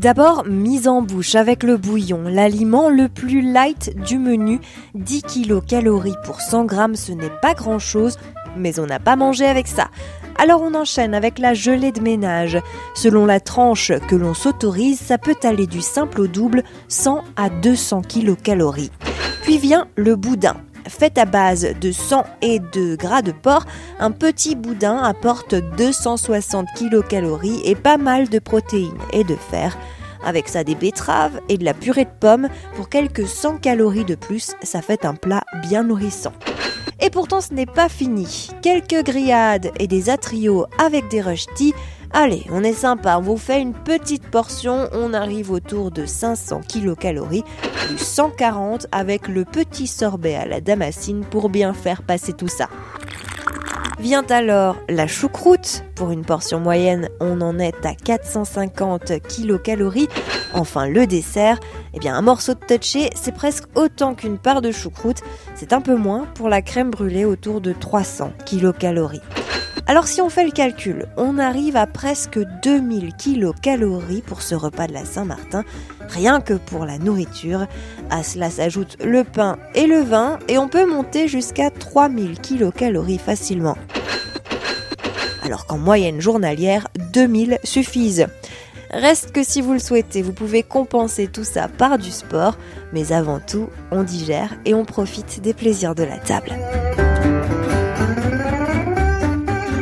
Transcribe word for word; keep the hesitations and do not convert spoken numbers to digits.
D'abord, mise en bouche avec le bouillon, l'aliment le plus light du menu, dix kilocalories pour cent grammes, ce n'est pas grand-chose, mais on n'a pas mangé avec ça. Alors on enchaîne avec la gelée de ménage. Selon la tranche que l'on s'autorise, ça peut aller du simple au double, cent à deux cents kilocalories. Puis vient le boudin. Fait à base de sang et de gras de porc, un petit boudin apporte deux cent soixante kilocalories et pas mal de protéines et de fer. Avec ça des betteraves et de la purée de pommes, pour quelques cent calories de plus, ça fait un plat bien nourrissant. Et pourtant ce n'est pas fini. Quelques grillades et des atrios avec des rösti. Allez, on est sympa, on vous fait une petite portion, on arrive autour de cinq cents kilocalories, plus cent quarante avec le petit sorbet à la damascine pour bien faire passer tout ça. Vient alors la choucroute. Pour une portion moyenne, on en est à quatre cent cinquante kilocalories. Enfin, le dessert, eh bien un morceau de touché, c'est presque autant qu'une part de choucroute. C'est un peu moins pour la crème brûlée, autour de trois cents kilocalories. Alors si on fait le calcul, on arrive à presque deux mille kilocalories pour ce repas de la Saint-Martin, rien que pour la nourriture. À cela s'ajoutent le pain et le vin et on peut monter jusqu'à trois mille kilocalories facilement. Alors qu'en moyenne journalière, deux mille suffisent. Reste que si vous le souhaitez, vous pouvez compenser tout ça par du sport, mais avant tout, on digère et on profite des plaisirs de la table.